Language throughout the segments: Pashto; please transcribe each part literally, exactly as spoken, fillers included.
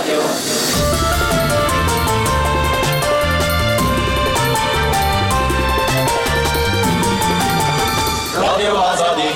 رادیو آزادی.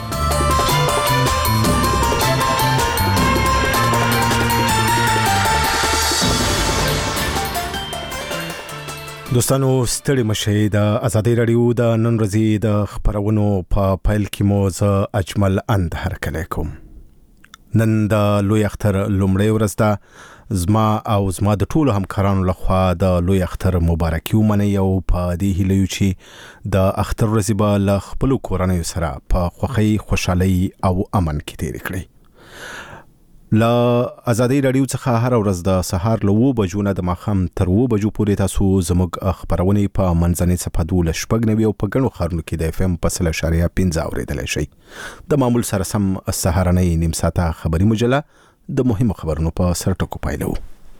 دوستانو ستړي مشي د ازادي رادیو د نن ورځې د خبرونو په پیل کې مو ز اجمل اند هرکلی کوم. نن د لوی اختر لومړی ورځ ده. زما او زما د ټولو همکارانو لخوا د لوی اختر مبارکي ومنئ او په دې هیله یو چې د اختر ورځې به له خپلو کورنیو سره په خوښۍ خوشحالۍ او امن کې تېرې کړئ. له ازادي رادیو څخه هر ورځ د سهار له اوه بجو نه د ماښام تر اوه بجو پورې تاسو زموږ خبرونې په منځنۍ صفحه دولس شپږ نوي او په ګڼو ښارونو کې د اف ام په سل اشاریه پنځه اورېدلی شئ. د معمول سره سم سهارنۍ نیم ساعته خبري مجله د مهمو خبرونو په سر ټکو پیلوو.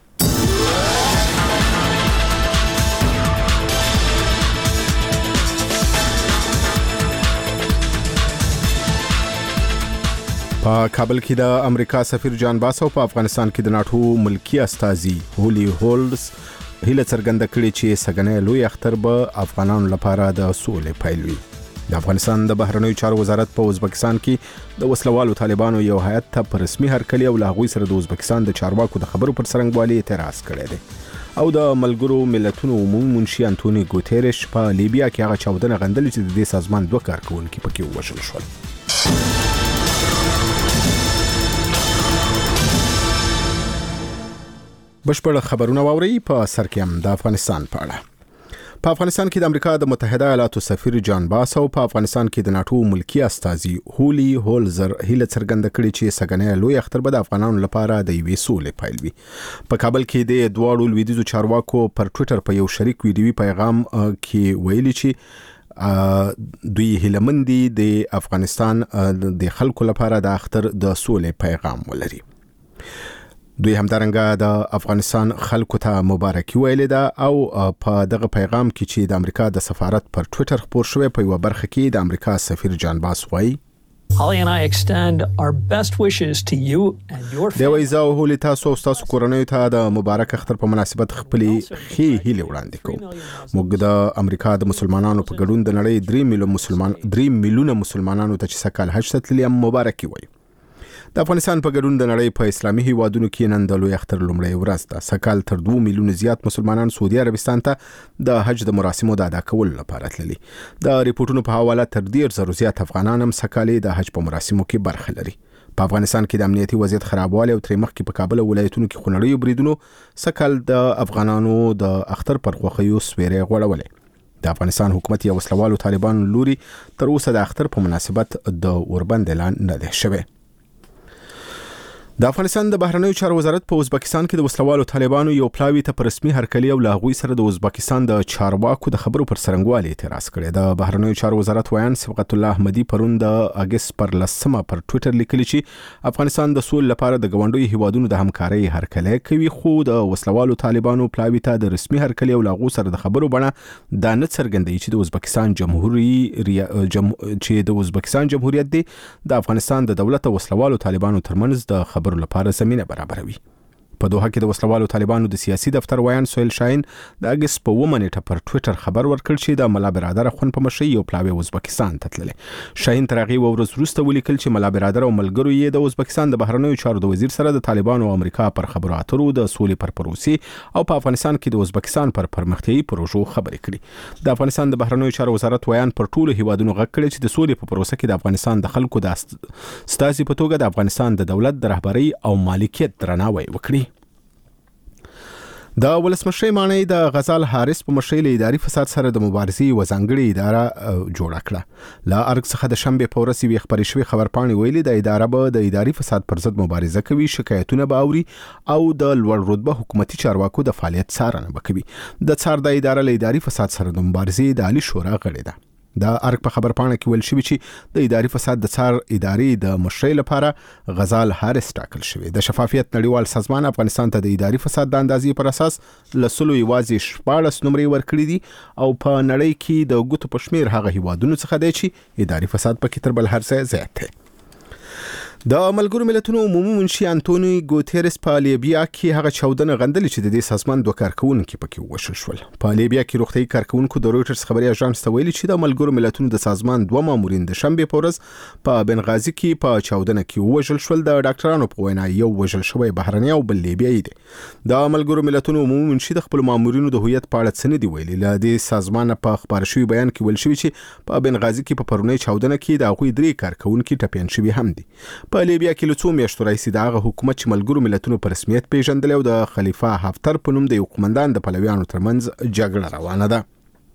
په کابل کې د امریکا سفیر جان باس او په افغانستان کې د ناټو ملکی استازي هولي هولز هیله څرګنده کړې چې سګنې لوی اختر به افغانانو لپاره د سولې پیل وي. د افغانستان د بهرنیو چارو وزارت په ازبکستان کې د وسلوالو طالبانو یو هیئت ته په رسمي هرکلی او له هغوی سره د ازبکستان د چارواکو د خبرو پر څرنګوالي اعتراض کړی دی او د ملګرو ملتونو عمومي منشي انټونی ګوتيرش په لیبیا کې هغه چاودنه غندلې چې د دې سازمان دوه کارکونکي پکې ووژل شول. بشپړ خبرونه واوري. په سر کې هم د افغانستان په اړه. په افغانستان کې د امریکا د متحده ایالاتو سفیر جان باس او په افغانستان کې د ناټو ملکی استازي هولي هولزر هیله څرګنده کړې چې سګنې لوی اختر به د افغانانو لپاره د یوې سولې پیل وي. په کابل کې د دواړو لویدیځو چارواکو پر ټوئیټر په یو شریک ویډیوي پیغام کې ویلي چې دوی هیلهمند دي د افغانستان د خلکو لپاره د اختر د سولې پیغام ولري. دوی همدارنګه د افغانستان خلکو ته مبارکي ویلې ده او په دغه پیغام کې چې د امریکا د سفارت پر ټوئیټر خپور شوی په یو برخه کې د امریکا سفیر جان باس وایي Holly and I extend our best wishes to you and your family. د وایزا او هولي تاسو او تاسو کورنیو ته د مبارک اختر په مناسبت خپلې ښې هیلې وړاندې کوو. موږ د امریکا د مسلمانانو په ګډون د نړۍ درې میلیون مسلمان درې میلیونه مسلمانانو ته چې سکهال حج ته تللي هم مبارکي وایي. د افغانستان په ګډون د نړۍ په اسلامي هیوادونو کې نن د لوی اختر لومړی ورځ ده. سکهال تر دوه میلیونه زیات مسلمانان سعودي عربستان ته د حج د مراسمو د ادا کولو لپاره تللي. د ریپورتونو په حواله تر ډیر زرو زیات افغانان هم سکهال د حج په مراسمو کې برخه لري. په افغانستان کې د امنیتي وضعیت خرابوالی او ترې مخکې په کابل ولایتونو کې خونړیو بریدونو سکهال د افغانانو د اختر پر خوښیو سویری غوړولې. د افغانستان حکومت یا وسلوالو طالبانو لوري تر اوسه د اختر په مناسبت د اوربند اعلان نه دی شوی. د افغانستان د بهرنیو چارو وزارت په ازبکستان کې د وسلوالو طالبانو یو پلاوی ته په رسمي هرکلی او له هغوی سره د ازبکستان د چارواکو د خبرو پر څرنګوالي اعتراض کړی. د بهرنیو چارو وزارت ویان صبغت الله احمدي پرون د اگست پر لسمه پر ټوئیټر لیکلی چې افغانستان د سولې لپاره د ګاونډیو هیوادونو د همکارۍ هرکلی کوي، خو د وسلوالو طالبانو پلاوی ته د رسمي هرکلی او له هغوی سره د خبرو بڼه دا نه څرګندوي چې د ازبکستان جمهوریت جم... چې د ازبکستان جمهوریت دی د افغانستان د دولت او وسلوالو طالبانو ترمنځ د خبرو لپاره زمینه برابروي. په دوحه کې د وسلوالو طالبانو د سیاسي دفتر ویان سهیل شاهین د اگست په اووه نیټه پر ټوئیټر خبر ورکړ چې د ملا برادر خون په مشرۍ یو پلاوی ازبکستان ته تللی. شاهین تر هغې یوه ورځ وروسته ولیکل چې ملا برادر او ملګرو یې د ازبکستان د بهرنیو چارو د وزیر سره د طالبانو او امریکا پر خبرو اترو د سولې پر پروسې او په افغانستان کې د ازبکستان پر پرمختیایي پروژو خبرې کړي. د افغانستان د بهرنیو چارو وزارت ویان پر ټولو هیوادونو غږ کړی چې د سولې په پروسه کې د افغانستان د خلکو د استازي په توګه د افغانستان د دولت د رهبرۍ او مالکیت درناوی وکړي. د ولسمشر مانی د غزال حارث په مشرۍ له اداري فساد سره د مبارزې و ځانګړې اداره جوړه کړه. له ارګ څخه د شنبې په ورځ یوې خبرې شوې خبرپاڼې ویلي د اداره به د اداري فساد پر ضد مبارزه کوي، شکایتونه به اوري او د لوړ رتبه حکومتي چارواکو د فعالیت څارنه به کوي. د څار د اداره له اداري فساد سره د مبارزې د عالی شورا غړې ده. د ارګ په خبرپاڼه کې ویل شوی چې د اداري فساد د څار ادارې د مشرۍ لپاره غزال حارث ټاکل شوی. د شفافیت نړیوال سازمان افغانستان ته د اداري فساد د اندازې پر اساس لسلو یوازې شپاړس نمرې ورکړي دي او په نړۍ کې د ګوتو په شمیر هغه هیوادونو څخه دی چې اداري فساد پکې تر بل هر څه زیات دی. د ملګرو ملتونو عمومي منشي انټونی ګوتيرس په لیبیا کې هغه چاودنه غندلې چې د دې سازمان دوه کارکونکو پکې وشل شول. په لیبیا کې روغتي کارکونکو د رويټرز خبري اژانس ته ویلي چې د ملګرو ملتونو د سازمان دوه مامورین د شنبه په ورځ په بنغازي کې په چاودنه کې وشل شول. د ډاکټرانو په وینا یو وشل شوی بهرنی او بل لیبیایي دی. د ملګرو ملتونو عمومي منشي د خپل مامورینو د هویت په اړه څه نه دی ویلي. ل دې سازمان په خبر شوی بیان کې ویل شوی چې په بنغازي کې په پرونی چاودنه کې د هغوی درې کارکونکو ټپيان شوی هم دي. په لیبیا کې له څو میاشتو راهیسې د هغه حکومت چې ملګرو ملتونو په رسمیت پیژندل او د خلیفه حفتر په نوم د یو قومندان د پلویانو ترمنځ جګړه روانه ده.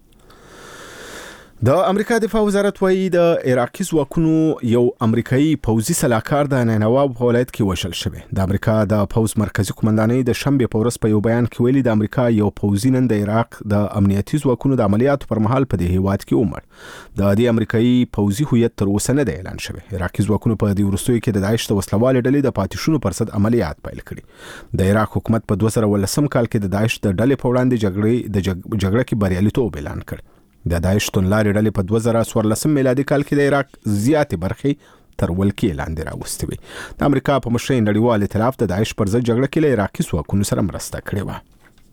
د امریکا دفاع وزارت وايي د عراقي ځواکونو یو امریکایي پوځي سلاکار د نینوا په ولایت کې وشل شوی. د امریکا د پوز مرکزی قومندانۍ د شنبه په ورځ په یو بیان کې ویلي د امریکا یو پوځي نن د عراق د امنیتي ځواکونو د عملیاتو پر مهال په دې هیواد کې عمر. د دې امریکایي پوځي هویت تر اوسه نه دی اعلان شوی. عراقي ځواکونو په دې وروستیو کې د داعش د وسلوال ډلې د پاتې شونو پر ضد عملیات پیل کړي. د عراق حکومت په دوه زره ولسم کال کې د داعش د ډلې په وړاندې جګړې د جګړه کې بریالیتوب اعلان کړ. د داعش تنلارې ډلې په دوه زره څوارلسم میلادي کال کې د عراق زیاتې برخې تر ولکې لاندې راوستې وې. د امریکا په مشرۍ نړیوال ائتلاف د داعش پر ضد جګړه کې له عراقي ځواکونو سره مرسته کړې وه.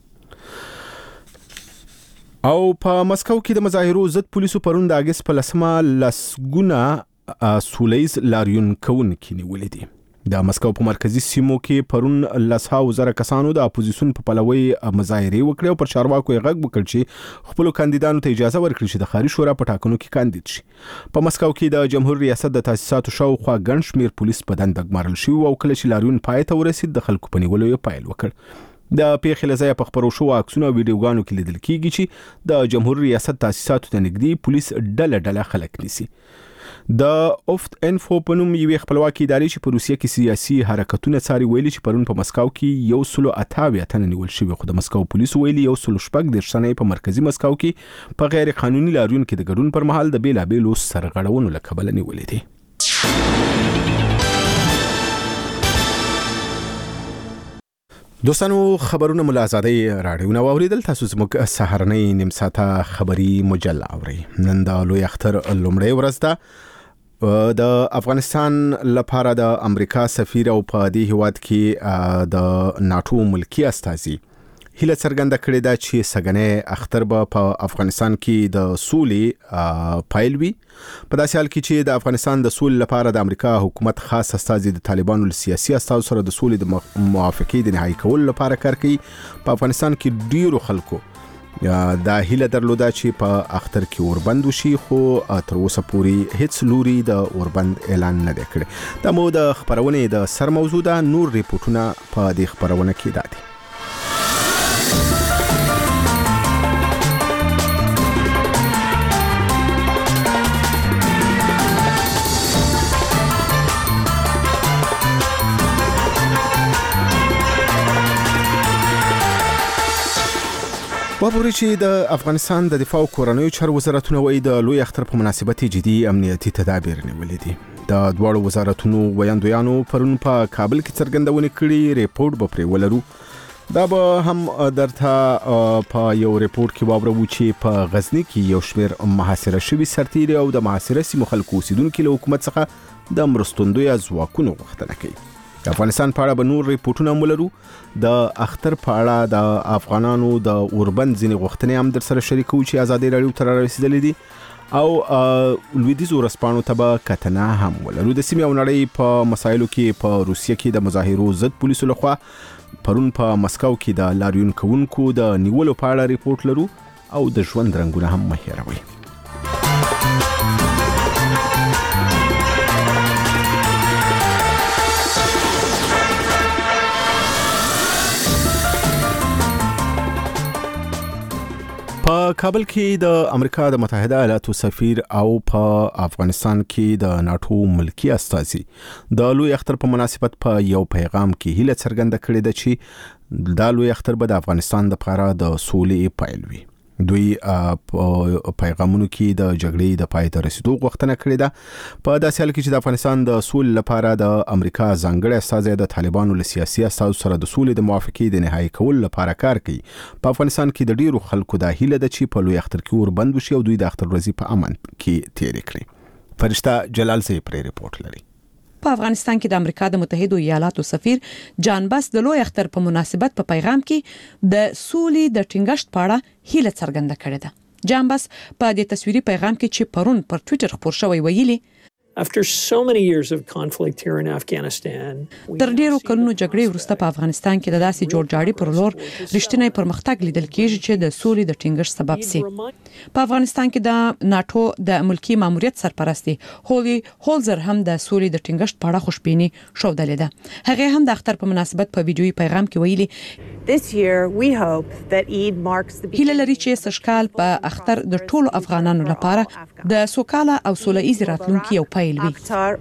او په مسکو کې د مظاهرو ضد پولیسو پرون د اگست په لسمه لسګونه سولیز لاریون کوونکي نیولې دي. د مسکو په مرکزی سیمو کې پرون لسهاو زره کسانو د اپوزیسیون په پلوي مظاهرې وکړې او پر چارواکو یې غږ وکړ چې خپل کاندیدانو ته اجازه ورکړي چې د ښاري شورا په ټاکنو کې کاندید شي. په مسکو کې د جمهور ریاست د تاسیساتو شاوخوا ګڼ شمېر پولیس په دنده ګمارل شوي او کله چې لاریون پای ته ورسید د خلکو په نیولو یې پیل وکړ. د پیښې له ځایه په خپرو شوو عکسونو او ویډیوګانو کې لیدل کېږي چې د جمهور ریاست تاسیساتو ته نږدې پولیس ډله ډله خلک نیسي. د اوفت انفو په نوم یوې خپلواکي ادارې چې په روسیه کې سیاسي حرکتونه څاري ویلي چې پرون په مسکو کې یو سلو اتاویا تنه نیول شوي، خو د مسکو پولیسو ویلي یو سلو شپږ دېرش تنه په مرکزی مسکو کې په غیر قانوني لاریون کې د ګډون پر مهال د بیلابیلو سرغړونو له کبله نیولې دي. دوستانو خبرونه ملا آزادۍ راډیو نو اوریدل. تاسو زموږ سهارنۍ نیم ساعته خبري مجله اورئ. نن د لوی اختر لومړی ورځ ده. د افغانستان لپاره د امریکا سفیر او په دې هیواد کې د ناتو ملکی استازي هیله څرګنده کړې ده چې سګنې اختر به په افغانستان کې د سولې پایل وي. په داسې حال کې چې د افغانستان د سولې لپاره د امریکا حکومت خاص استازي د طالبانو له سیاسي استازو سره د سولې د موافقې د نهایی کولو لپاره کار کوي. په افغانستان کې ډیرو خلکو دا هیله درلوده چې په اختر کې اوربند وشي، خو تر اوسه پورې هیڅ لوري د اوربند اعلان نه دی کړی. دا مو د خبرونې د سر موضوع ده. نور ریپورتونه په دې خبرونه کې دي. وګورئ چې د افغانستان د دفاع او کورنیو چارو وزارتونه وايي د لوی اختر په مناسبت جدي امنیتي تدابیر نیولې دي. د دواړو وزارتونو ویاندویانو پرون په کابل کې څرګندونه کړې. ریپورت به پرې ولرو. دا به هم درته په یو ریپورت کې واورو چې په غزنی کې یو شمېر محاصره شوي سرتیري او د محاصره سیمو خلکو اوسیدونکو له حکومت څخه د مرستندوی ځواکونو غوښتنه کوي. د افغانستان په اړه به نور ریپورتونه ولرو. د اختر په اړه د افغانانو د اوربند ځینې غوښتنې هم در سره شریکو چې ازادي راډیو ته رسیدلې دي او لویدیځو ورځپاڼو ته به کتنه هم ولرو. د سیمې او نړۍ په مسایلو کې په روسیه کې د مظاهرو ضد پولیسو لخوا پرون په مسکو کې د لاریون کوونکو د نیولو په اړه ریپورت لرو او د ژوند رنګونه هم مه هېروئ. په کابل کې د امریکا د متحده ایالاتو سفیر او په افغانستان کې د ناتو ملکی استازي د لوی اختر په مناسبت په یو پیغام کې هیله څرګنده کړې ده چې د لوی اختر به د افغانستان لپاره د سولې پیل وي. دوی په پیغامونو کې د جګړې د پای ته رسیدو غوښتنه کړې ده. په داسې حال کې چې د افغانستان د سولې لپاره د امریکا ځانګړی استازی د طالبانو له سیاسي استازو سره د سولې د موافقې د نهایی کولو لپاره کار کوي. په افغانستان کې د ډیرو خلکو د هیله ده چې په لوی اختر کې اوربند وشي او دوی د اختر ورځې په امن کې تیر کړي. فرشته جلال سي پر ریپورت لري. په افغانستان کې د امریکا د متحده ایالاتو سفیر جان بس د لوی اختر په مناسبت په پیغام کې د سولې د ټینګښت په اړه هیله څرګنده کړې ده. جان بس په دې تصویري پیغام کې چې پرون پر ټوئیټر خپور شوی ویلي After so many years of conflict here in Afghanistan, تر ډیرو کلونو جګړې وروسته په افغانستان کې د داسې جوړجاړي پر لور رښتینی پرمختګ لیدل کېږي چې د سولې د ټینګښت سبب سي. په افغانستان کې د ناتو د ملکی ماموریت سرپرستی هولي هولزر هم د سولې د ټینګښت په اړه خوشبیني ښودلې ده. هغه هم د اختر په مناسبت په ویډیويي پیغام کې ویلي This year we hope that Eid marks the هیله لري چې سشکال په اختر د ټولو افغانانو لپاره د سوکاله او سوله ایز راتلونکي یو پیل وي.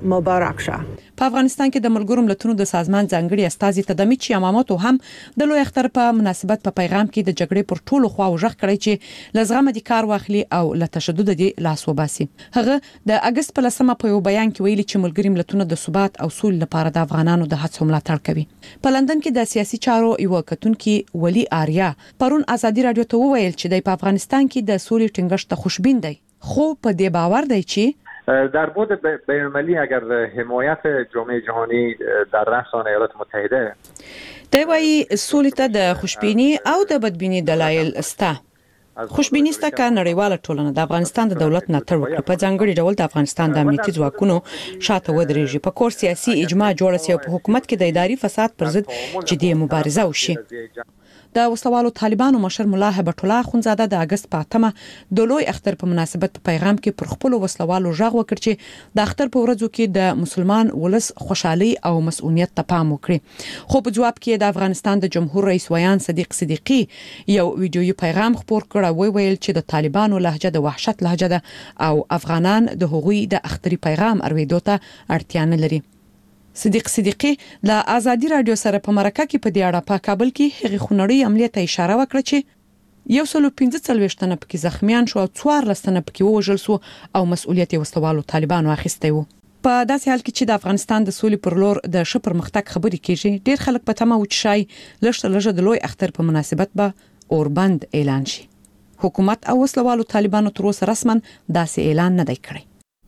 په افغانستان کې د ملګرو ملتونو د سازمان ځانګړي استازي تدمیچ یاماموتو هم د لوی اختر په مناسبت په پیغام کې د جګړې پر ټولو خواو ژغ کړی چې لزغمه د کار واخلي او له تشدد دی لاس وباسي. هغه د اگست په لسمه په یو بیان کې ویلي چې ملګري ملتونه د ثبات او سولې لپاره د افغانانو د هڅو ملاتړ کوي. په لندن کې د سیاسي چارو یو کتونکي ولی آریا پرون ازادي رادیو ته وویل چې د افغانستان کې د سولې ټینګښت ته خوشبین دی، خو په دې باور دی چې در بود بین‌المللی اگر حمایت جامعه جهانی در رأسان ایالات متحده دی وايي سولې ته د خوشبینی او د بدبینی دلایل استه. خوشبینی ستا کا نړیواله ټولنه د افغانستان د دولت نه تر وکړي په ځانګړي ډول د افغانستان د امنیتي ځواکونو شاته ودرېږي، په کور سیاسي اجماع جوړ شي او په حکومت کې د اداري فساد پر ضد جدي مبارزه وشي. د وسلوالو طالبانو مشر ملا هبت الله خونزاده د اگست په اتمه د لوی اختر په مناسبت په پیغام کې پر خپل وسلوالو ژغ وکړ چې د اختر په ورځو کې د مسلمان ولس خوشحالي او مسؤلیت ته پام وکړي. خو په جواب کې د افغانستان د جمهور رئیس ویان صدیق صدیقی یو ویډیويي پیغام خپور کړ او ویل چې د طالبانو لهجه د وحشت لهجه ده او افغانان د هغوی د اختري پیغام اورېدو ته اړتیا نه لري. صدیق صدیقی له ازادي رادیو سره په مرکه کې په دې اړه په کابل کې هغه خونړی عملیه ته اشاره وکړه چې یو سل پنځه څلوېښت تنه پکې زخمیان شو او څوارلس تنه پکې ووژل شو او مسؤلیت یې وسلوالو طالبانو اخیستی وو. په داسې حال کې چې د افغانستان د سولې پر لور د ښه پرمختګ خبرې کېږي، ډېر خلک په تمه و چې شای لږ لږ د لوی اختر په مناسبت به اوربند اعلان شي. حکومت او وسلوالو طالبانو تر اوسه رسما داسې اعلان نه دی کړی.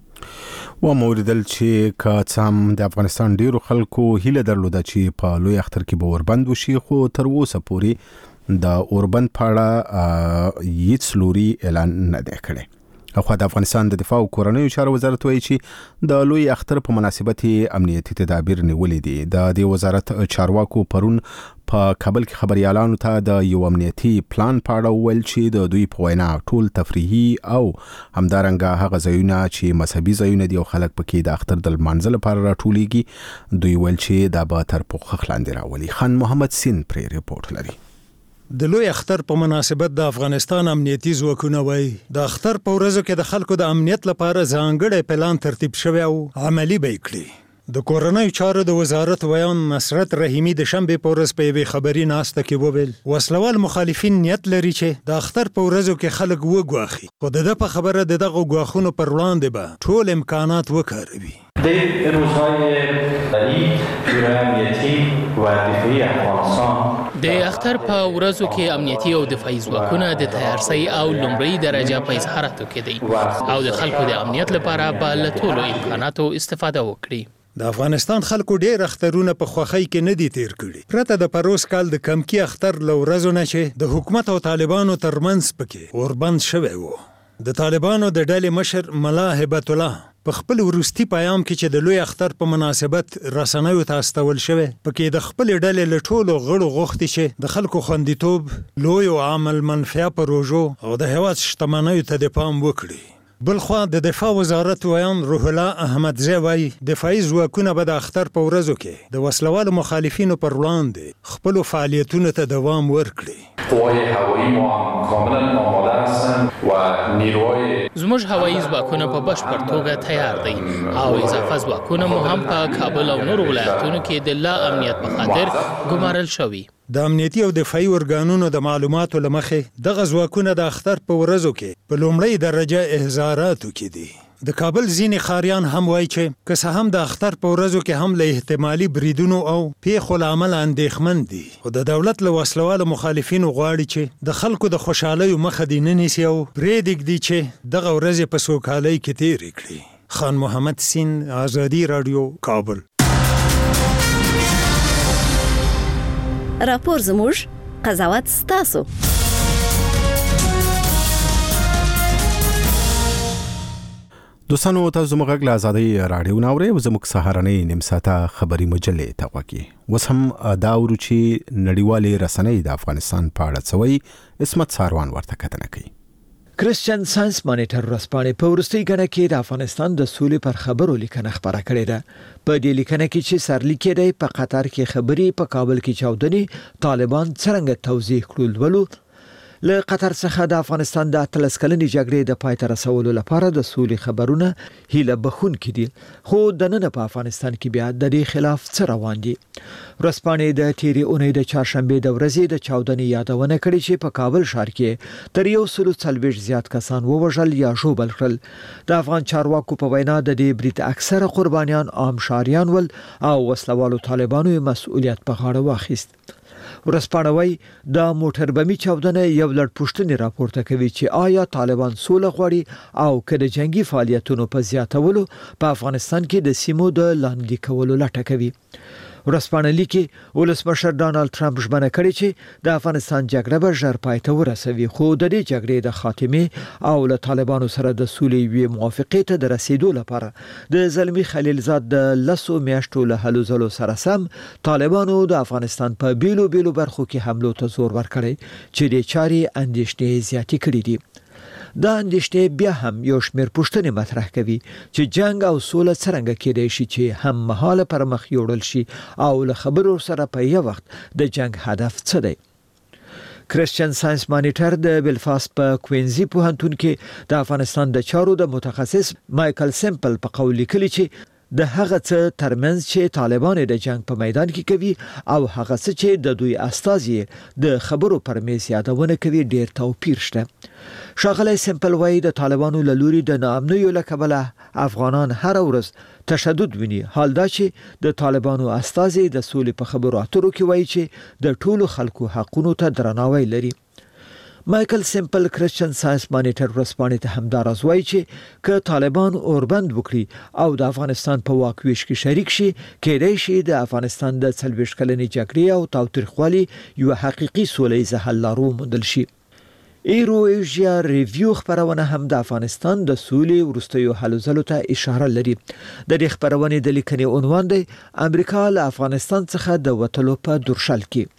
و موریدل چې که څم د افغانستان ډیرو خلکو هیله درلوده چې په لوی اختر کې به اوربند وشي، خو تر اوسه پورې د اوربند په اړه هیڅ لوري اعلان نه دی کړی. خو د افغانستان د دفاع او کورنیو چارو وزارت وایي چې د لوی اختر په مناسبت امنیتي تدابیر نیولې دي. د دې وزارت چارواکو پرون په کابل کې خبريالانو ته د یو امنیتي پلان په اړه ویل چې د دوی په وینا ټول تفریحي او همدارنګه هغه ځایونه چې مذهبي ځایونه دي او خلک پکې د اختر د لمانځه لپاره راټولیږي، دوی ویل چې دا به تر پوښښ لاندې راولي. خان محمد سین پرې ریپورت لري. د لوی اختر په مناسبت د افغانستان امنیتي ځواکونه وایي د اختر په ورځو کې د خلکو د امنیت لپاره ځانګړی پلان ترتیب شوی او عملی به کړي. د کورنیو چارو د وزارت ویان نصرت رحیمی د شنبه په ورځ په یوې خبري ناسته کې وویل وسلوال مخالفین نیت لري چې د اختر په ورځو کې خلک وګواخي، خو د په خبره د دغه ګواښونو پر وړاندې به ټول امکانات وکاروي. در روزهای عید شورای امنیتی و دفاعی افغانستان د اختر په ورځو کې امنیتي او دفاعي ځواکونه د تیارسۍ او لومړۍ درجه په اظهاراتو کې دي او د خلکو د امنیت لپاره به له ټولو امکاناتو استفاده وکړي. د افغانستان خلکو ډېر اخترونه په خوښۍ کې نه دي تیر کړي، پرته د پروس کال د کمکی اختر له ورځو نه چې د حکومت او طالبانو ترمنځ پکې اوربند شوی وو. د طالبانو د ډلې مشر ملا هبت الله په خپل وروستي پیغام کې چې د لوی اختر په مناسبت رسنیو ته استول شوی، پکې د خپل ډلې له ټولو غړو غوښتي چې د خلکو خوندیتوب، لوی او عامل منفعه پروژو او د هیواد شتمنیو ته د پام وکړي. بلخوا د دفاع وزارت ویان روح الله احمدزی وایي دفاعي ځواکونه به د اختر په ورځو کې د وسلوالو مخالفینو پر وړاندې خپلو فعالیتونو ته دوام ورکړي. قوای هوایی ما هم کاملا آماده هستند و نیروهای زموږ هوایی ځواکونه په بشپړ توګه تیار دي او اضافه ځواکونه مو هم په کابل او نورو ولایتونو کې د لا امنیت په خاطر ګمارل شوي. د امنیتي او دفاعي ارګانونو د معلوماتو له مخې دغه ځواکونه د اختر په ورځو کې په لومړۍ درجه احضاراتو کې دي. د کابل ځینې ښاریان هم وایي چې که څه هم د اختر په ورځو کې هم له احتمالي بریدونو او پیښو له امله اندېښمن دي، خو د دولت له وسلوالو مخالفینو غواړي چې د خلکو د خوشحالیو مخه دې نه نیسي او پرېږدي چې دغه ورځې په سوکالۍ کې تېرې کړي. خان محمد سین، آزادی رادیو، کابل. راپور زموږ، قضاوت ستاسو. دوستانو تاسو موږ له آزادی رادیو ناوړې وزموږ سهارنۍ نیم ساعته خبري مجلې ته وکی وس هم دا ورچی نړیوالې رسنۍ د افغانستان په اړه څوي اسمت ساروان ورته کتنه کوي. کرسچن ساينس مانیټر ورځپاڼې په وروستي غړي کې د افغانستان د سولې پر خبرو لیکنه خبره کړې ده. په دې لیکنه کې چې سرلیک دی په قطر کې خبري په کابل کې چاودني طالبان څنګه توضیح کړل ولو له قطر څخه د افغانستان د اتلس کلنې جګړې د پای ته رسولو لپاره د سولې خبرونه هیله بخون کړي خو د نن په افغانستان کې بیا د دې خلاف څه روان دي. ورځپاڼې د تیری اونۍ د چهارشنبه د ورځې د چاودنې یادونه کړې چې په کابل ښار کې تر یو سل څلوېښت زیات کسان ووژل یا ژوبل کړل. د افغان چارواکو په وینا د دې برید اکثره قربانیان عام شاریان ول او وسلوالو طالبانو مسؤلیت په غاړه واخیست. ورسپانوي د موټر بمي چاودنه یو لړ پوښتنې راپورته کوي چې آیا طالبان سوله غواړي او کله جنگي فعالیتونو په زیاتولو په افغانستان کې د سیمو د لاندې کولو لټه کوي. ورسپانه لیکي ولسمشر ډانلډ ټرمپ ژمنه کړې چې د افغانستان جګړه به ژر پای ته ورسوي خو د دې جګړې د خاتمه او له طالبانو سره د سولې وی موافقې ته د رسیدو لپاره د زلمی خلیلزاد د لسو میاشتو له هلو ځلو سره سم طالبانو د افغانستان په بیلو بیلو برخو کې حملو ته زور ورکړی چې د چاري اندېښنې زیاتې کړې دي. دا اندېښنې بیا هم یو شمېر پوښتنې مطرح کوي چې جنگ او سوله څنګه کېدای شي چې هم مهاله پر مخ یوړل شي او له خبرو سره په یو وخت د جنگ هدف څه دی. کرسچن ساينس مانیټر د بلفاست په کوینزي پوهنتون کې د افغانستان د چارو د متخصص مایکل سیمپل په قول لیکلی چې د هغه څه ترمنځ چې طالبان د جنگ په میدان کې کوي او هغه څه چې د دوی استازي د خبرو پر میز یادونه کوي ډیر توپیر شته. شاغله سیمپل وای د طالبانو له لوري د ناامنیو له کبله افغانان هر ورځ تشدد ویني. حال دا چې د طالبانو استازي د سولې په خبرو اترو کې وایي چې د ټولو خلکو حقوقو ته درناوی لري. مایکل سیمپل کرسچن ساينس مانیټر ورسپانې ته همدار ازوای چې ک طالبان اوربند وکړي او د افغانستان په واکويش کې شریک شي کېدای شي د افغانستان د څلوېښت کلنې جګړې او تاوتریخوالي یو حقيقي سولې حل لارو موندل شي. ایرو ایشیا ریویو خبرونه هم د افغانستان د سولې ورستیو حل ځلو ته اشاره لري. د دې خبرونې د لیکنې عنوان دی امریکا له افغانستان څخه د وټلو په درشل کې.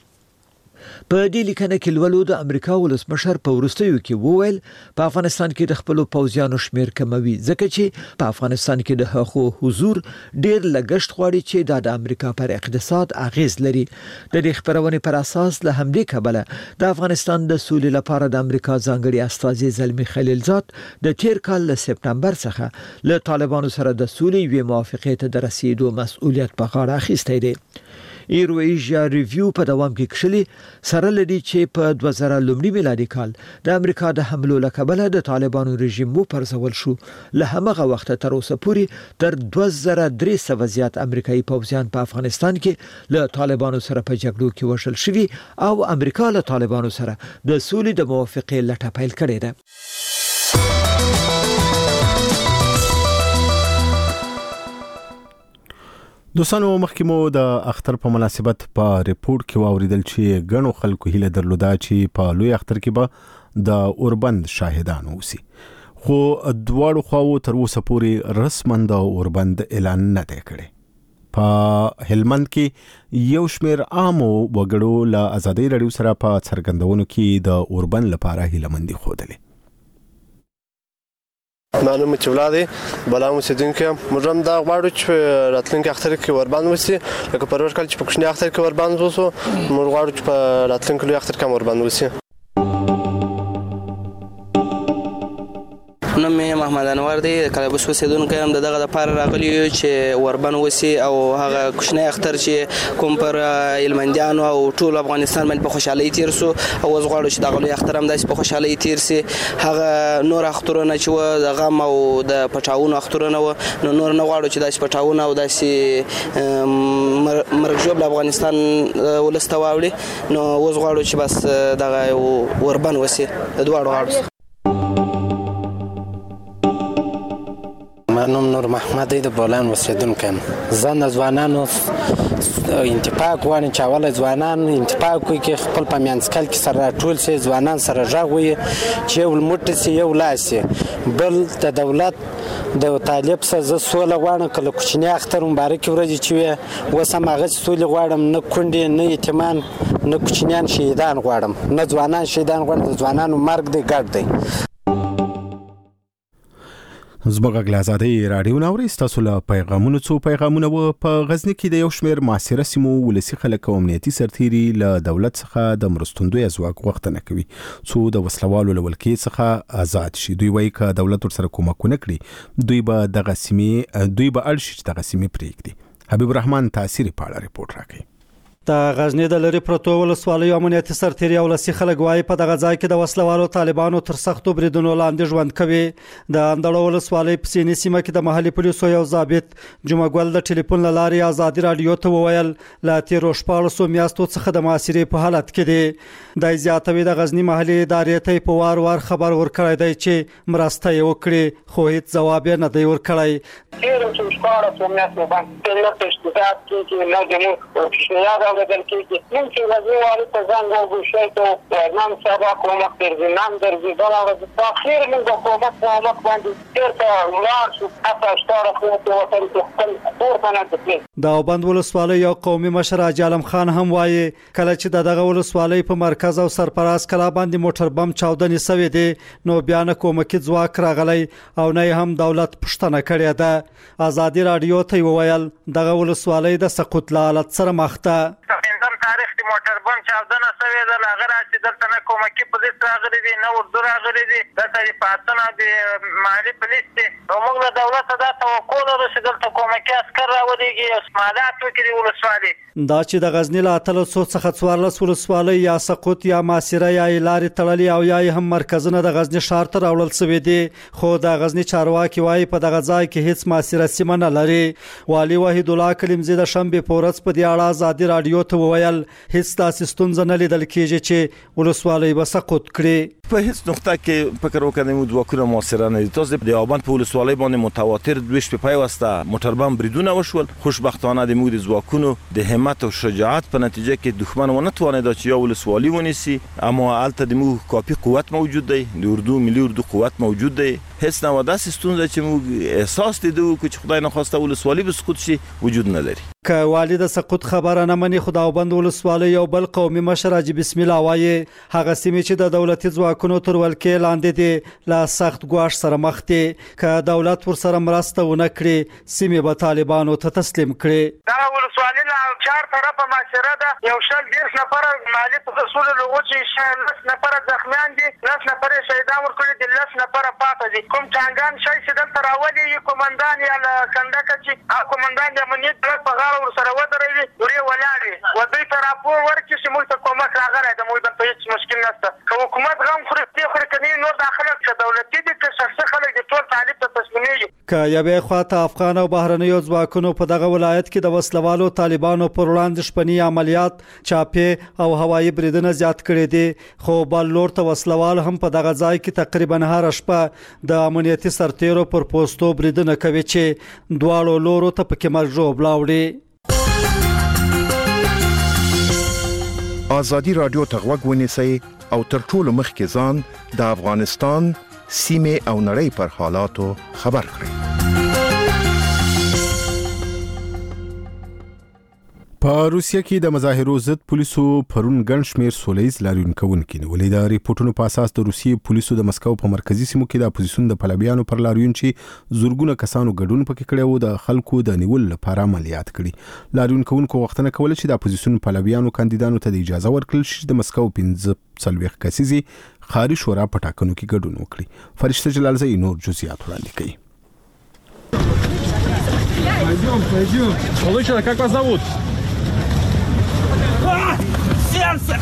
په دې لیکنه کې لولو د امریکا ولسمشر په ورستیو کې وویل په افغانستان کې د خپل پوځیانو شمیر کموي ځکه چې په افغانستان کې د هغو حضور ډیر لګښت غواړي چې د امریکا پر اقتصاد اغیز لري. د دې خبرونې پر اساس له همدې کبله د افغانستان د سولې لپاره د امریکا ځانګړي استازي زلمی خلیلزاد د تیر کال له سپتمبر څخه له طالبانو سره د سولې وی موافقې ته د رسیدو مسؤلیت په غاړه اخیستی دی. ایرو ایشیا ریویو په دوام کې کښلي سره لدی چې په دوه زره لومړي میلادي کال د امریکا د حملو لکبله د طالبانو رژیم وو پرځول شو. له همغه وخت تر اوسه پورې تر دوه زره درې سوه زیات امریکایي پوځیان په افغانستان کې له طالبانو سره په جګړو کې وژل شوي او امریکا له طالبانو سره د سولې د موافقې لټه پیل کړې ده. دوستانو مخکمو د اختر په مناسبت په ریپورت کې واوریدل چې غنو خلکو هیله درلوده چې په لوی اختر کې به د اوربند شاهدان اوسي خو دواړو خواو تر اوسه پورې رسماً د اوربند اعلان نه دی کړی. په هلمند کې یو شمیر عامو وګړو له آزادۍ رادیو سره په څرګندونو کې د اوربند لپاره هیلهمندي ښودلې. معلومه چې ولاده بلا اوسیدونکو موږ هم دا غواړو چې راتلونکي اختر کې وربند وسی لکه په ورکل چې په کوچني اختر کې وربند وسو موږ غواړو چې په راتلونکي لوی اختر کې وربند وسی. نو مې محمد انور دی کلابوس اوسیدونکی هم دغه د پاره راغلی چې وربند وسی او هغه کوچنی اختر چې کوم پر هلمندیانو او ټول افغانستان باندې په خوشحالۍ تیر سو او اوس غواړو چې دغه لوی اختر هم داسې په خوشحالۍ تیر سي. هغه نور اخترونه چې و د غم او د پټاونو اخترونه و نو نور نه غواړو چې داسې پټاونه او داسې مرګ ژوبل افغانستان ولسته واوړي نو اوس غواړو چې بس دغه وربند وسی د دواړو غاړو. زما نوم نور محمد دی د بولان اوسیدونکی یم. زه د ځوانانو انتفاع غواړم چې اوله ځوانان انتفاع کوي چې خپل په منځ کې سره راټول شي، ځوانان سره غږ وي چې یو موټی سي یو لاس سي. بل د دولت د طالب څخه زه سوله غواړم، کله کوچنی اختر مبارکې ورځې چې وي اوس هم هغسې سولې غواړم، نه کونډې نه یتیمان نه کوچنیان شهیدان غواړم، نه ځوانان شهیدان غواړم. د ځوانانو مرګ دی ګډ دی. زموږ غږ آزادۍ راډیو ناوري ستاسو له پیغامونو څو پیغامونه و. په غزنی کې د یو شمېر معاصره سیمو ولسي خلک او امنیتي سرتیري له دولت څخه د مرستندوی ځواک غوښتنه کوي څو د وسلوالو له ولکې څخه آزاد شي. دوی وایي که دولت ورسره کومکونه کړي دوی به دغه سیمې دوی به اړ شي چې دغه سیمې پرېږدي. حبیب الرحمن تاثیري په اړه ریپورت راکوي. د غزنی د لری پروتو ولسوالیو امنیتي سرتیري او لسی خلک وایي په دغه ځای کې د وسلوالو طالبانو تر سختو بریدونو لاندې ژوند کوي. د اندړو ولسوالۍ په سینې سیمه کې د محلي پولیسو یو ضابط جمعه ګل د ټلیفون له لارې آزادي راډیو ته وویل له تیرو شپاړسو میاشتو څخه د محاصرې په حالت کې دی. د زیاتوي د غزنی محلي ادارې ته په وار وار خبر ورکړی دی چې مرسته یې وکړي، خو هیڅ ځواب یې نه دی ورکړی. تیرو شپاړسو میاشتو باندې له تشکیلات کې نه د بدل کېږي. نن چې غزني والي ته زنګ وګوشئ ته نن سبا کومک درځي، نن درځي بله ورځ په اخر موږ به کومک په کومک باندې چېرته ولاړ شو حتی شپاړس میاشتې وطن کې خپل کور ته نه تللی. د اوبند ولسوالۍ یو قومي مشر حاجي عالم خان هم وایي کله چې د دغه ولسوالۍ په مرکز او سرپراز کلا باندې موټر بم چاودنې سوې دي نو بیا نه کومکي ځواک راغلی او نه هم دولت پوښتنه کړې ده. ازادي راډیو ته وویل دغه ولسوالۍ د سقوط له حالت سره مخ ده. پنځم تاریخ کې موټر بم چاودنه سوې ده، له هغه راځي دلته نه کومکي پولیس راغلي دي نه اردو راغلي دي، دلته دفاعتونه د محلي پولیس دي او موږ له دولته دا توقع لرو چې دلته کومکي عسکر راولېږي مالات وکړي د ولسوالۍ. دا چې د غزني له اتلسو څخه څوارلس ولسوالۍ یا سقوط یا ماسره یا لارې تړلې او یا هم مرکزونه د غزني ښار ته راوړل سوي دي، خو د غزني چارواکي وایي په دغه ځای کې هیڅ ماسره سیمه نه لري. والي وحید الله کلیمزی د شنبې په ورځ په دې اړه ازادي راډیو ته وویل هیڅ داسې ستونزه نه لیدل کېږي چې ولسوالۍ به سقوط کړي. په هیڅ نقطه کې فکر وکړم چې ځواکونه مؤثره نه دي. تاسو د اوبند په ولسوالۍ باندې متواتر دوه شپې پیوسته موټر بم بریدونه وشول. خوشبختانه د موږ د ځواکونو د همت او شجاعت په نتیجه کې دښمن ونه توانید چې یو ولسوالۍ ونیسي، اما البته د موږ کافي قوت موجود دی، د اردو ملي اردو قوت موجود دی. هیڅ نه وداسې ستونزه چې موږ احساس لیدو چې خدای نخواسته ولسوالۍ به سقوط شي وجود نه لري. که والي د سقوط خبره نه مني، خو د اوبند ولسوالۍ یو بل قومي مشر حاجي بسم الله وایي هغه سیمې چې د دولتي ځواکونو تر ولکې لاندې دي له سخت ګواښ سره مخ دي. که دولت ورسره مرسته ونه کړي سیمې به طالبانو ته تسلیم کړي. دا ولسوالۍ له چار طرفه معاشره ده، یو شل دېرش نفره مالي په اصولو له وجې لس نفره زخمیان دي، لس نفره شهیدان ورکړي دي، لس نفره پاته دي. کوم چانګان شی چې دلته راولي قومندان یا له کنډکه چې قومندان د امنیت په غاړه ورسره ودرېږي ورې ولاړې و دوی ته راپور ورکړي چې موږ ته کومک راغلی ده، موږ دلته هېڅ مشکل نشته. که حکومت غم خوري پرې خوري، که نه نور دا خلک که دولتي دي که شخصي خلک دي ټول طالب ته تسلیمېږي. که یوې خواته افغان او بهرنیو ځواکونو په دغه ولایت کې د وسلوالو طالبانو پر وړاندې شپني عملیات چاپې او هوایي بریدونه زیات کړي دي، خو بل لور ته وسلوال هم په دغه ځای کې تقریبا هره شپه د امنیتي سرتیرو پر پوسټو بریدونه کوي چې دواړو لورو ته پکې مرګ ژوبلا وړي. آزادي راډیو ته غوږ ونیسئ او تر ټولو مخکې ځان د افغانستان سیمې او نړۍ پر حالاتو خبر کړئ. په روسیه کې د مظاهرو ضد پولیسو پرون ګڼ شمېر سولهییز لاریون کوونکي نیولې. د ریپورتونو په اساس د روسیې پولیسو د مسکو په مرکزي سیمو کې د اپوزیسیون د پلویانو پر لاریون چې زورګونه کسانو ګډون پکې کړی وو د خلکو د نیول لپاره عملیات کړي. لاریون کوونکو غوښتنه کوله چې د اپوزیسیون پلویانو کاندیدانو ته د اجازه ورکړل شي د مسکو پنځه څلوېښت کسیزې ښاري شورا په ټاکنو کې ګډون وکړي. فرشته جلالزئی نور جزئیات وړاندې کوي. Пойдем, пойдем. Получено, как вас зовут? Сердце!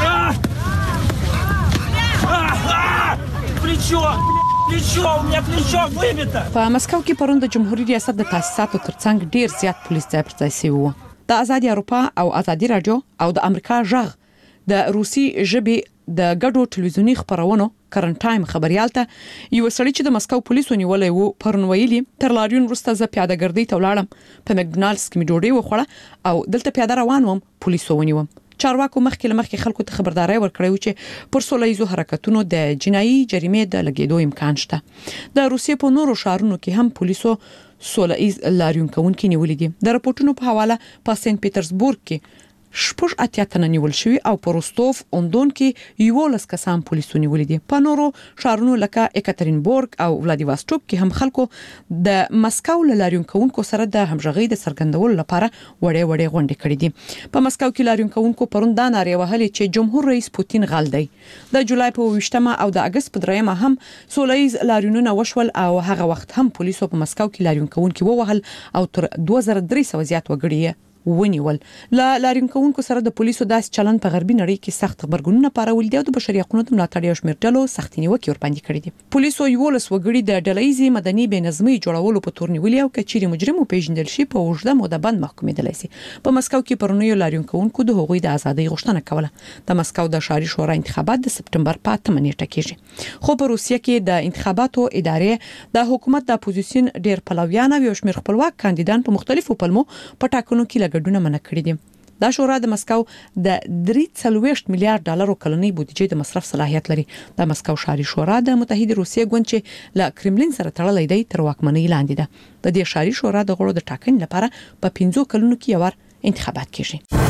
Плечо! Плечо! У меня плечо выбито! په مسکو کې پرون د جمهوریت ریاست د تاسیساتو ترڅنګ ډیر زیات پولیس ځای پر ځای شوي وو. د ازادي اروپا او ازادي رادیو او د امریکا ژغ د روسي ژبې د ګډو ټلویزیونی خبرونو کرنټ ټایم خبريال ته یو سړی چې د مسکو پولیسو نیولې وو پرون ویلي تر لاریون وروسته ز پیاده ګرځي ته ولاړم په مکډونالډز کې می ډوډۍ وخوړه او دلته پیاده روان وم پولیسو ونیوم. چارواکو مخکې لمخکې خلکو ته خبرداري ورکړې چې پر سولهیزو حرکتونو د جنایي جریمې د لګیدو امکان شته. د روسیې په نورو شهرونو کې هم پولیسو سولهیز لاریون کوونکي نیولې دي. د راپورټونو په حواله په سنت پیټرزبورګ کې شپږ اتیا تنه نیول شوی او په روستوف اوندون کې یو لس کسان پولیسو نیولې دي. په نورو شهرونو لکه اکاترینبورګ او ولادیواستوک کې هم خلکو د مسکو لاریون کوونکو سره د همغږۍ د څرګندولو لپاره وړې وړې غونډې کړې دي. په مسکو کې لاریون کوونکو پرون دا نارې وهلې چې جمهور رئیس پوتین غل دی. د جولای په ویشتمه او د اگست په دریمه هم سولهیز لاریونونه وشول او هغه وخت هم پولیسو په مسکو کې لاریون کوونکو ووهل او تر دوه زره درې سوه زیات وګړي ونیول. لا لاریون کوونکو سره د پولیسو داس چلن په غربي نړۍ کې سخت خبرګونونه پارول دي او د بشري حقوقو د ملاتړ یو شمېر ډلو سختي نیوکې ورباندې کړې دي. پولیسو یو لس وګړي د ډلهیزي مدني بېنظمۍ جوړولو په تور نیولې او کچېري مجرم پیژندل شي په اوږده موده باندې محکومېدل شي. په مسکو کې پرونیو لاریون کوونکو د حقوقي د ازادۍ غوښتنه کوله. د مسکو د ښاري شورا انتخابات د سپټمبر په اتمه نیټه کېږي. خو په روسیه کې د انتخاباتو ادارې د حکومت د اپوزیسیون ډېر پلویان او یو شمېر خپلواک کاندیدان په مختلفو پلمو په ټاکنو کې لګډونه منع کړي دي. دا شورا د مسکو د درې څلوېښت میلیارډ ډالرو کلنۍ بودیجې د مصرف صلاحیت لري. د مسکو ښاري شورا د متحده روسیې ګوند چې له کرملین سره تړلې دی تر واکمنۍ لاندې ده. د دې ښاري شورا د غړو د ټاکنې لپاره په پنځو کلونو کې یو وار انتخابات کیږي.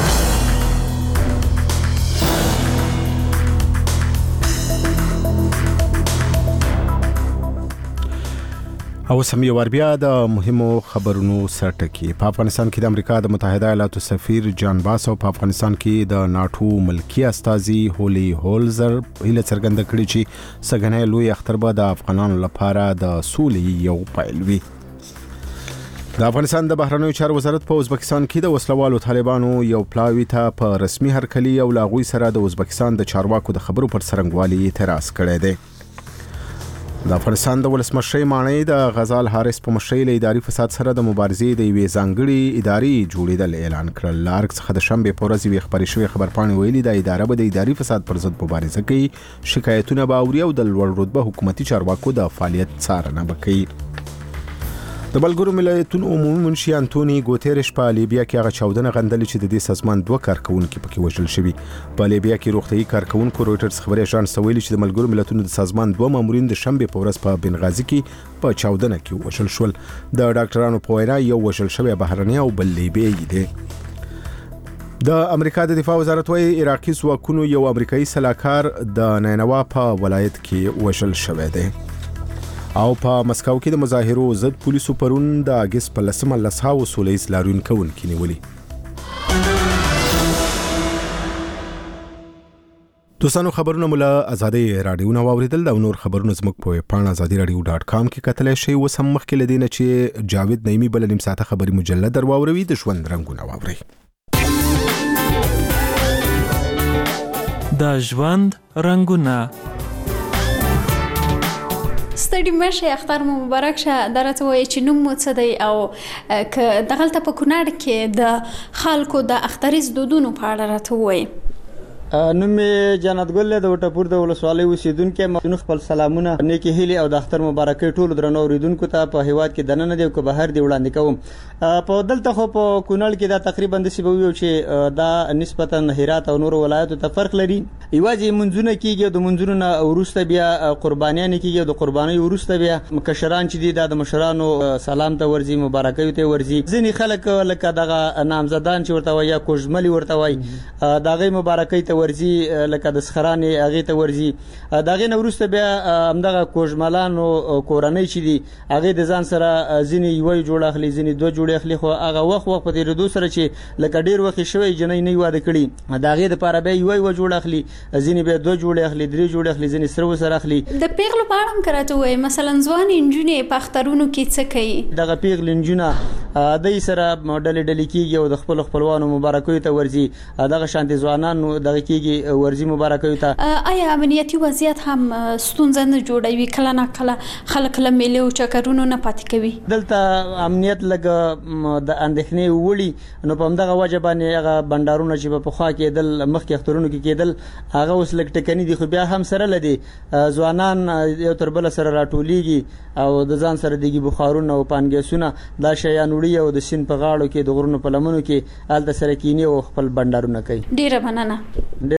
او سم یو ور بیا د مهمو خبرونو سرټکی. په افغانستان کې د امریکا د متحده ایالاتو سفیر جان باس او په افغانستان کې د ناتو ملکی استازي هولي هولزر هله څرګنده کړې چې سګنې لوی اختر به د افغانانو لپاره د سولې یو پیل وي. د افغانستان د بهرنیو چارو وزارت په ازبکستان کې د وسلوالو طالبانو یو پلاوی ته په رسمي هرکلی او لاغوي سره د ازبکستان د چارواکو د خبرو پر څرنګوالي اعتراض کړی دی. د افغانستان د ولسمشر مانی د غزال حارث په مشرۍ له اداري فساد سره د مبارزې د یوې ځانګړي ادارې جوړېدل اعلان کړل. لارک څخه د شنبې په ورځ یې خبري شوې خبرپاڼې ویلي د ادارې به د اداري فساد پر ضد مبارزه کوي، شکایتونه به اوري او د لوړ رتبه حکومتي چارواکو د فعالیت څارنه به کوي. د ملګرو ملتونو عمومي منشي انټونی ګوتيرش په لیبیا کې هغه چاودنه غندلې چې د دې سازمان دوه کارکونکو پکې وژل شوي. په لیبیا کې روغتيایي کارکونکو رويټرز خبري اژانس ویلي چې د ملګرو ملتونو د سازمان دوه مامورین د شنبې په ورځ په بنغازي کې په چاودنه کې وژل شول. د ډاکټرانو په وینا یو وژل شوی بهرنی او بل لیبیایي دی. د امریکا د دفاع وزارت وايي عراقي ځواکونو یو امریکایي سلاکار د نینوا په ولایت کې وژل شوی دی. او په مسکو کې د مظاهرو ضد پولیسو پرون د اگست په لسمه لسهاو سولهیز لاریون کوونکي نیولي. دوستانو خبرونه مولا ازادي رادیو نو اوریدل دا نور خبرونه زموږ په پاڼه ازادي رادیو ډاټ کام کې کتلای شئ. وسم مخکې لدینه چې جاوید نعیمی بل نیم ساعته خبري مجلد درواوروي د ژوند رنگونه واوري. د ژوند رنگونه ستړي مشه اختر مو مبارک شه. درته وایي چې نوم مو څه دی او ک دغلته په کونړ کې د خلکو د اختریز دودونو په اړه راته وایي. نوم جنت ګل د وټپور د ولسوالۍ اوسیدونکو مونږ خپل سلامونه نیکی هیلي او د اختر مبارکي ټول درنو اوریدونکو ته په هیواد کې دننه دی او که بهر دی وړاندې کوم. په دلته خو په کونړ کې دا تقریبا د سی بویو چې دا نسبتا هرات او نور ولایتو ته فرق لري. یوازې منځونه کېږي د منځونو ورسته بیا قربانیان کېږي د قرباني ورسته بیا مکشران چې دي د مشرانو سلام ته ورځي مبارکي ته ورځي. ځینې خلک لکه دغه نامزدان چې ورته وایي کوژملي ورته وایي دغه مبارکي ته ورځي لکه د سخرانې هغه ته ورځي. دغه نورسته بیا همدغه کوژملانو کورنۍ چې دي هغه د ځان سره ځینې یو جوړ اخلي ځینې دوه جوړ اخلي خو هغه وخت وخت په دې دوه سره چې لکه ډیر وخت شوی جنې نه واده کړي دغه د لپاره به یو یو جوړ اخلي ځینې به دوه جوړ اخلي درې جوړ اخلي ځینې سره سره اخلي. د پیغلو په اړه هم کراته وای مثلا ځوان انجونې په اخترونو کې څه کوي؟ دغه پیغل انجونه د سره ډلې ډلې کیږي او د خپل خپلوانو مبارکوي ته ورزي دغه شانتي ځوانانو دغه کیږي ورزي مبارکوي ته. آیا امنیتي وضعیت هم ستونزه نه جوړوي کله نه کله خلک له میلې او چکرونو نه پاتې کوي؟ دلته امنیت لګ د اندېښنې وړي نو په همدغه وجه باندې هغه بندرونه چې په خوا کې دل مخکې اخترونو کې کېدل هغه اوس لګ ټکني دي خو بیا هم سره لدی ځوانان یو تر بل سره راټولېږي او د ځان سره دیږي بخارونه او پانګیسونه دا شیان وړي او د سین په غاړو کې د غرونو په لمنو کې آل د سره کینی او خپل بندرونه کوي. ډیره مننه.